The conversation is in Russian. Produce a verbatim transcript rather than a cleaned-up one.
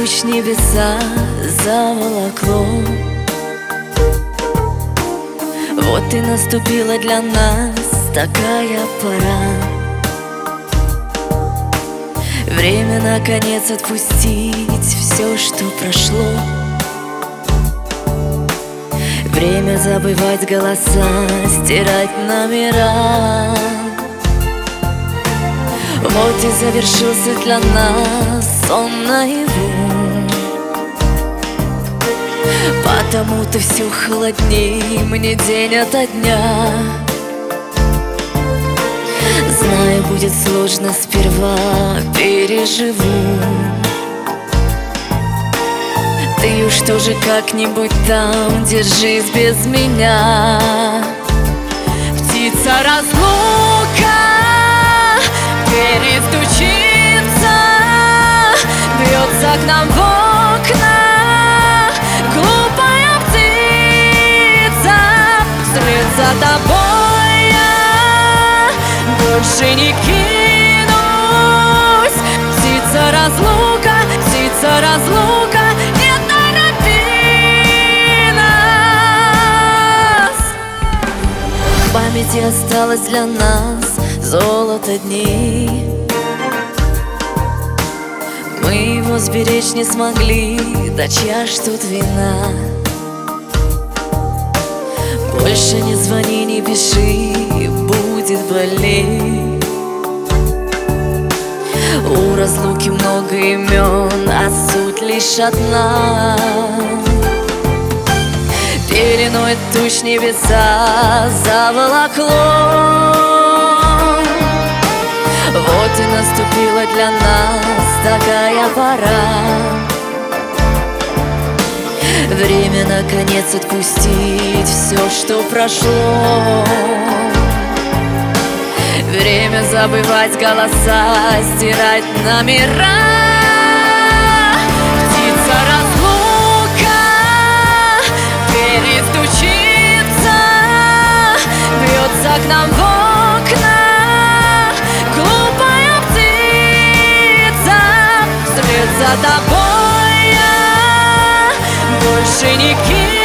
туч небеса заволокло. Вот и наступила для нас такая пора. Время наконец отпустить все, что прошло. Время забывать голоса, стирать номера. Вот и завершился для нас сон наяву. Потому ты все холодней мне день ото дня. Знаю, будет сложно сперва, переживу. Ты уж тоже как-нибудь там держись без меня. Птица разлука перестучится, бьется к нам в окна. Глупая птица, вслед за тобой я больше не кинусь. Птица разлука, птица разлука, не торопи нас. В памяти осталось для нас золото дней. Мы его сберечь не смогли, да чья ж тут вина? Больше не звони, не пиши, будет болеть. У разлуки много имен, а суть лишь одна. Пеленой туч небеса заволокло. Вот и наступила для нас такая пора. Время наконец отпустить все, что прошло. Время забывать голоса, стирать номера. Птица разлука перестучится, бьется к нам в окна. Глупая птица, вслед за тобой я больше не кинусь.